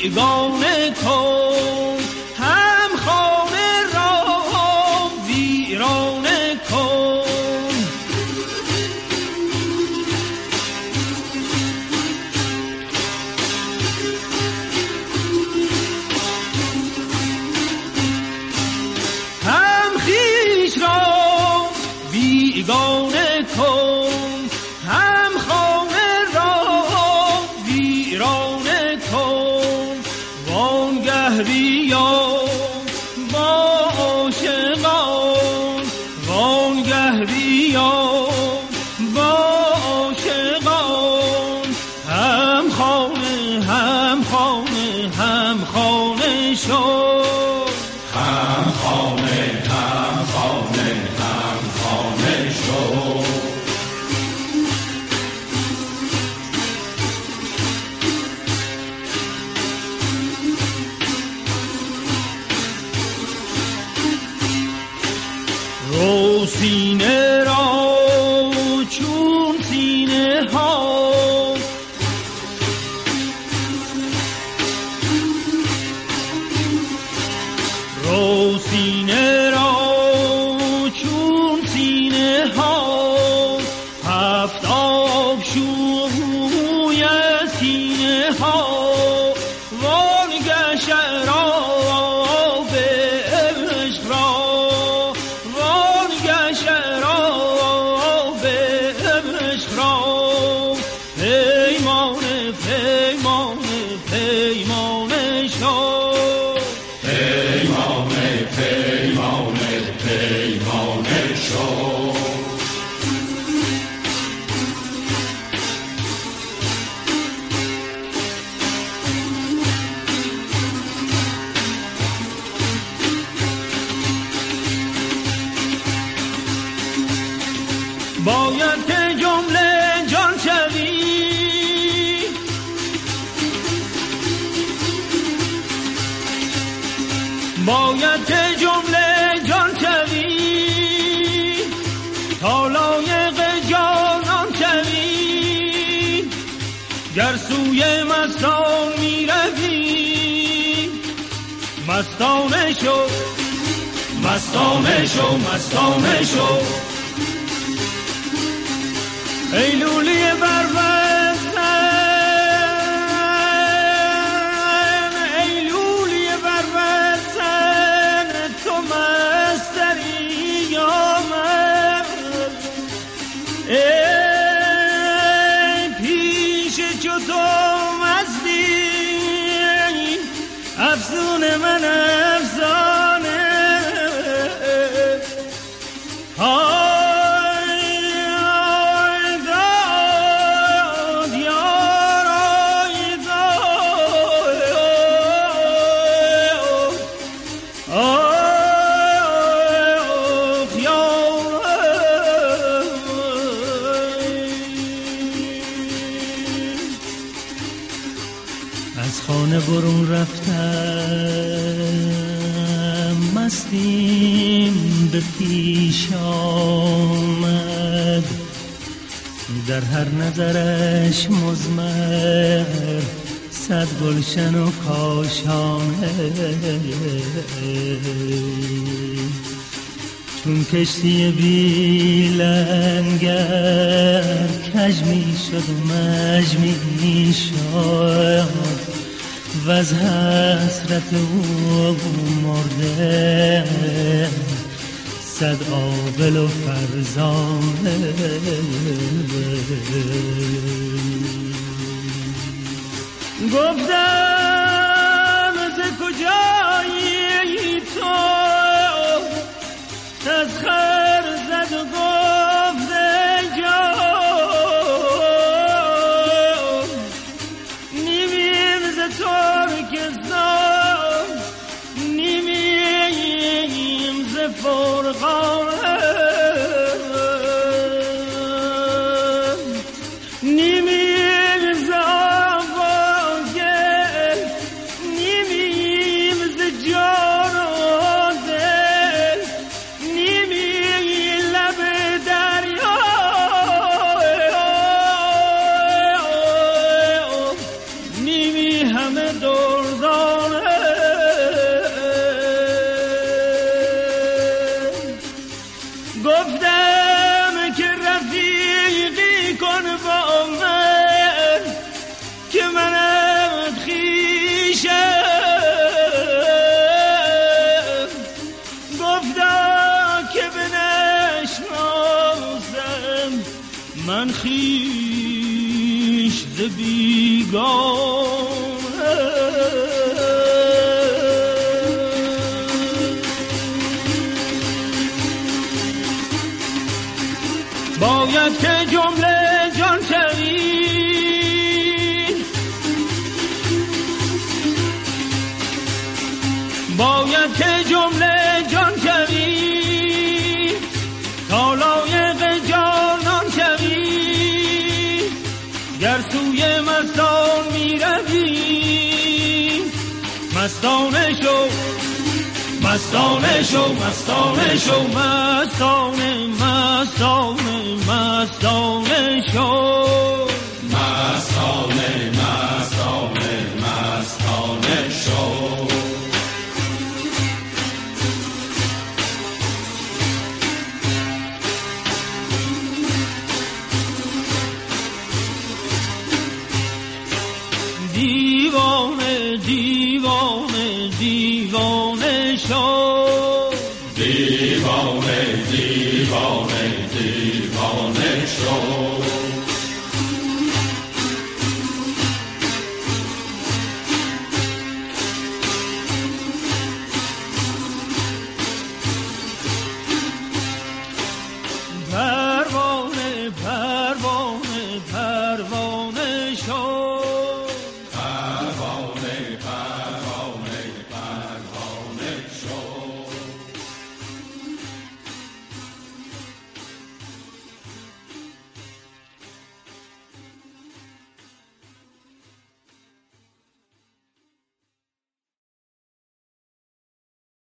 بیگانه کن، هم خانه را ویرانه کن. هم خویش را بیگانه کن، هم خانه را ویرانه کن. وانگه بیا با عاشقان، وانگه بیا با عاشقان. هم خانه هم خانه هم خانه شو، هم خانه هم خانه هم خانه شو. رو سینه را چون سینه ها، رو سینه را چون سینه ها. هفت آب شوی سینه ها، وانگه شراب عشق را، وانگه شراب عشق را. پیمانه پیمانه پیمانه شو، پیمانه پیمانه پیمانه شو. باید که جمله جان شوی، باید که جمله جان شوی، تا لایق جانان شوی. گر سوی مستان می روی، مستانه شو، مستانه شو، مستانه شو. ای لولی بروزن، ای لولی بروزن، تو مستری یا من. ای پیش چو تو مستی، افسون من افسانه. از خانه برون رفتم، مستیم به پیش آمد. در هر نظرش مزمر، صد گلشن و کاشانه. چون کشتی بی لنگر، کج می شد و مج می شد، و از حسرت او مرده صد عاقل و فرزانه. گفتم ز کجایی تو، تسخر زد و گفت جان. نیمیم ز ترکستان، نیمیم ز فرقان، نیمیم ز آواز ز بیگانه باید که جمله جان شوی باید که جمله جان شوی تا لایق جانان شوی گر سوی مستان می روی مستانه شو مستانه شو مستانه شو مستانه مستانه مستانه شو مستانه مستانه مستانه شو دیوانه دیوانه دیوانه شو دیوانه دیوانه دیوانه شو